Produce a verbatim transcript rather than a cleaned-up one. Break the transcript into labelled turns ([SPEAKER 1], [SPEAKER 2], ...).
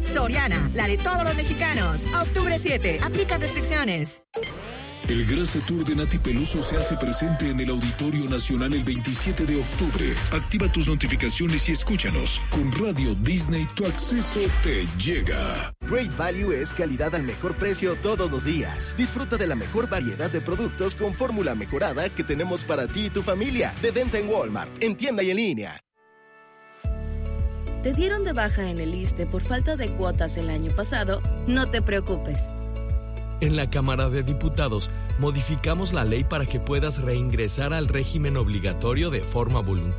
[SPEAKER 1] Soriana, la de todos los mexicanos. A octubre siete, aplica restricciones.
[SPEAKER 2] El Grasa Tour de Nati Peluso se hace presente en el Auditorio Nacional el veintisiete de octubre. Activa tus notificaciones y escúchanos. Con Radio Disney tu acceso te llega.
[SPEAKER 3] Great Value es calidad al mejor precio todos los días. Disfruta de la mejor variedad de productos con fórmula mejorada que tenemos para ti y tu familia. De venta en Walmart, en tienda y en línea.
[SPEAKER 4] ¿Te dieron de baja en el ISSSTE por falta de cuotas el año pasado? No te preocupes.
[SPEAKER 5] En la Cámara de Diputados, modificamos la ley para que puedas reingresar al régimen obligatorio de forma voluntaria.